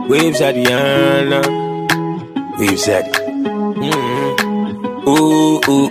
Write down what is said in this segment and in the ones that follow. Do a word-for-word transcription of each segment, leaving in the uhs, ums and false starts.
Waves at Diana. Waves at mm-hmm. Ooh, ooh,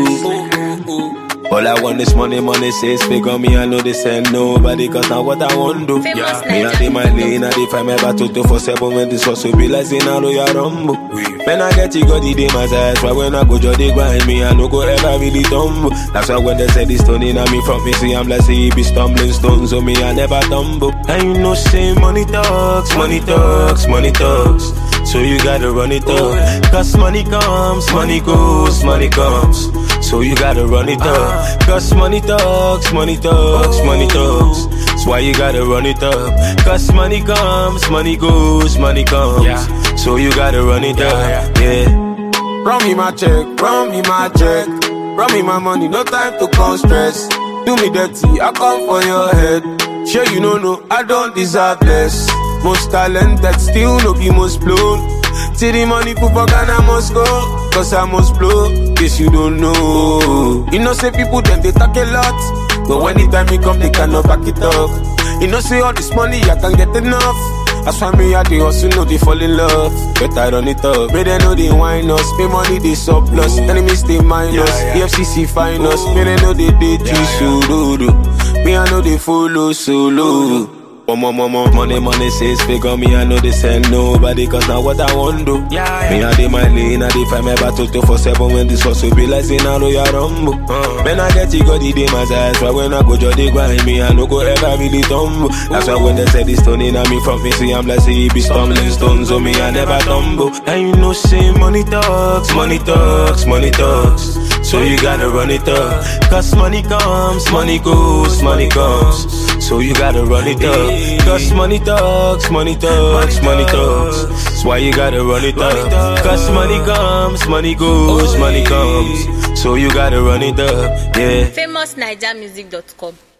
ooh, ooh. All I want is money, money says figure me. I know they send nobody, cause now what I want to do. Yeah. Me I dey my lane, I dey find my battle two for seven when this hustle be like saying I know you rumble. When I get you got the day my size, but when I go just they grind me, I no go ever really tumble. That's why when they say this stone in me from me, see I'm like say he be stumbling stones, so me I never tumble. And you know say money talks, money talks, money talks. So you gotta run it up, cause money comes, money goes, money comes. So you gotta run it up, cause money talks, money talks, money talks. That's why you gotta run it up, cause money comes, money goes, money comes. So you gotta run it up, yeah. Run me my check, run me my check, run me my money, no time to come stress. Do me dirty, I come for your head. Sure you know, no, I don't deserve less. Most talented, still no be most blown. Till the money put for Ghana must go, cause I must blow, guess you don't know. You know say people then they talk a lot, but when the time it come they cannot back it up. You know say all this money I can't get enough. That's why me I they also know they fall in love. But I run it up, but they know they whine us. Pay money they surplus, enemies they minus, yeah, yeah. E F C C fine us, me they know they did you solo. Me I know they follow solo. Mama, mama, money, money says figure me. I know they send nobody, cause now what I want to do. Yeah, yeah. Me I dey my lane, I dey find my battle two for seven when this hustle be like saying I know you rumble. Uh. When I get you got the day my size, but when I go just they grind me, I no go ever really tumble. That's why when they say this stone in me from me, see I'm like say he be stumbling stones, so me I never tumble. And you know say money talks, money talks, money talks. So you gotta run it up, cause money comes, money goes, money comes. So you gotta run it up, cause money talks, money talks, money talks. That's why you gotta run it up, cause money comes, money goes, money comes. So you gotta run it up, yeah. famous naija music dot com